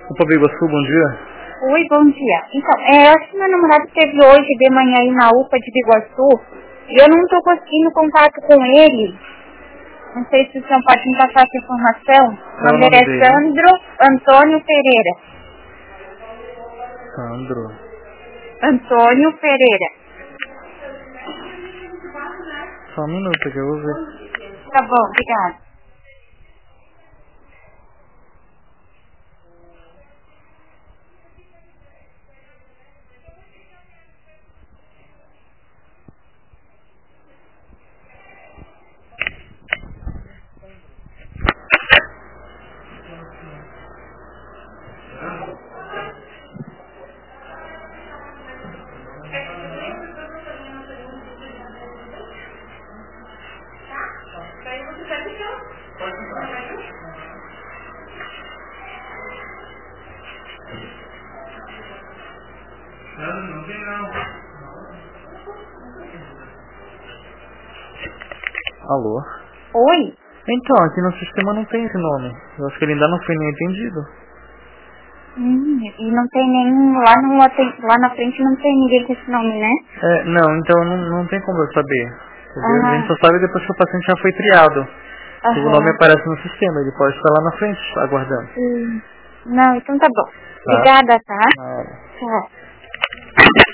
Opa, Biguaçu, bom dia. Oi, bom dia. Então, eu acho que meu namorado esteve hoje de manhã aí na UPA de Biguaçu e eu não estou conseguindo contato com ele. Não sei se o senhor pode me passar essa informação. O nome dele é Sandro Antônio Pereira. Sandro Antônio Pereira. Só um minuto que eu vou ver. Tá bom, obrigada. Alô? Oi? Então, aqui no sistema não tem esse nome. Eu acho que ele ainda não foi nem entendido. E não tem nenhum, lá na frente não tem ninguém com esse nome, né? Não, então não tem como eu saber. Entendeu? A gente só sabe depois que o paciente já foi triado. O nome aparece no sistema, ele pode estar lá na frente, aguardando. Não, então tá bom. Tá? Obrigada, tá? Tchau.